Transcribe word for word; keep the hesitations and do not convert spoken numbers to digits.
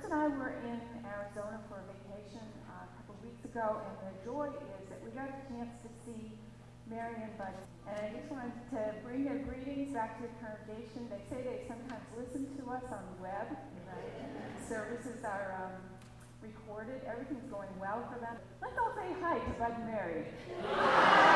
Ernst and I were in Arizona for a vacation uh, a couple of weeks ago, and the joy is that we got a chance to see Mary and Bud. And I just wanted to bring their greetings back to the congregation. They say they sometimes listen to us on the web. Right? Services are um, recorded. Everything's going well for them. Let's all say hi to Bud and Mary.